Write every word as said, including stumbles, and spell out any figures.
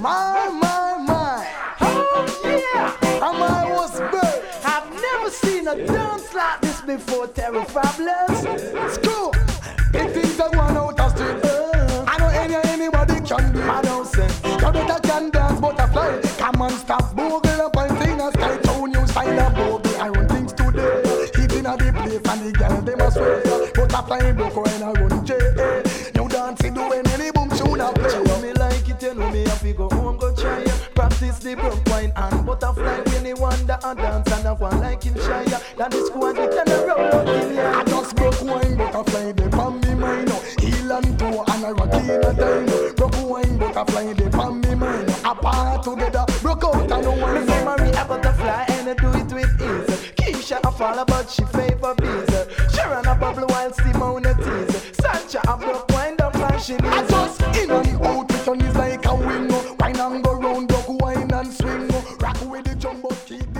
My, my, my. Oh yeah. And I was bird. I've never seen a dance like this before, Terry Fabulous. School. If things are one out of street, uh, I know any anybody can do. I don't say. You better can dance butterfly. Come on, stop bogle up and sing a sky tone. You style a bogle. I run things today. Even at the place and the girl they must swear. Butterfly broke when I run J. You dancing doing any boom tune I play. You me like it, you know me have to go home, go try ya. Practice the broke wine and butterfly. When you wonder a dance and I want like him shy ya. Then the squad it and a roll out in ya. I just broke wine butterfly they pan me mind. Heel and toe and I rock in a time. Broke wine butterfly they pan me mind. Apart together broke out and no one. Me say Marie a butterfly and I do it with ease. Keisha a fall but she favor bees. Sharon a bubble while Simone a tease. Sancha a broke wine down and she I leaves. just in and out with on is like a wing. Wine and go round, broke wine and swing. Rock with the jumbo kick.